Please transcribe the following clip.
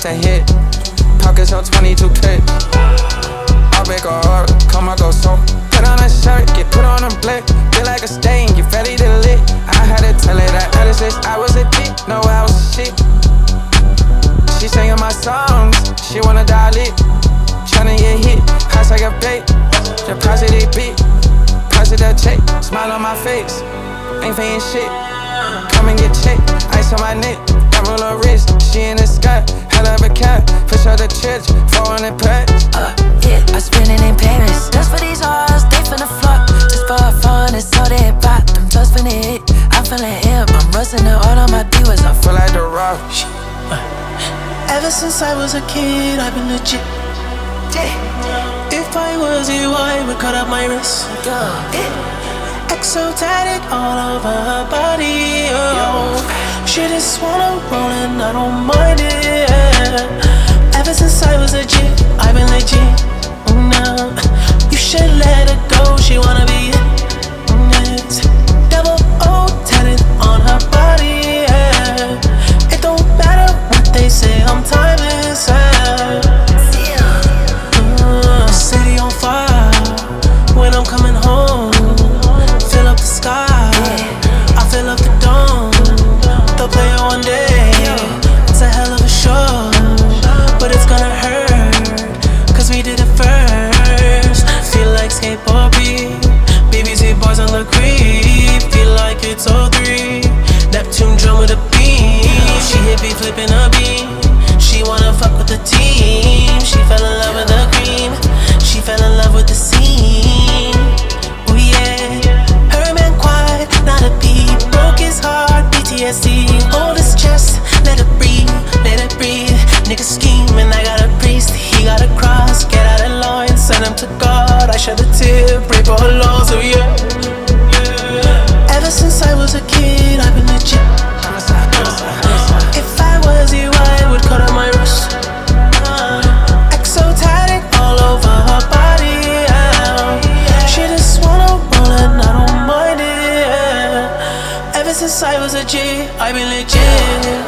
off the hit. Pockets on 22 clip. I'll make a order, come I go so. Put on a shirt, get put on a blick. Feel like a stain, get ready to lit. I had to tell her that at 6 I was a dick, no I was shit. She singing my songs, she wanna dial it. Tryna get hit, hot like a bait. Deposit it beat, positive check. Smile on my face, ain't paying shit. Come and get checked, ice on my neck. Double her wrist, she in the sky. Hell of a cat, push out the church, 400 packs. Yeah, I spend it in Paris. Just for these hoes, they finna flock. Just for fun, it's all they bought. Them just finna hit, I'm feeling hip. I'm rusting the all on my divas. I Feel like The Rock. Ever since I was a kid, I've been legit. If I was you, I would cut up my wrist. Exotic all over her body. She just wanna roll and I don't mind it. Ever since I was a G, I've been legit. No, you should let her go. She wanna be it. Double O tatted on her body. It don't matter what they say, I'm timeless. City on fire when I'm coming home. Fill up the sky, I fill up the dome. They'll play it one day, it's a hell of a show. But it's gonna hurt, cause we did it first. Feel like skateboard beat, BBC boys on the creep. Feel like it's 03, Neptune drum with a beam. She hit me flipping a beam, she wanna fuck with the team. She fell in love with the cream, she fell in love with the scene. Oh yeah, her man quiet, not a peep. Broke his heart, PTSD. Hold his chest, let it breathe, let it breathe. Nigga scheming, I got a priest, he got a cross. Get out of line, send him to God. I shed a tear, pray for her laws, oh yeah. Ever since I was a kid, I've been legit. If I was you, I would cut up my wrist. Exotic all over her body. She just wanna roll and I don't mind it. Ever since I was a G, I've been legit.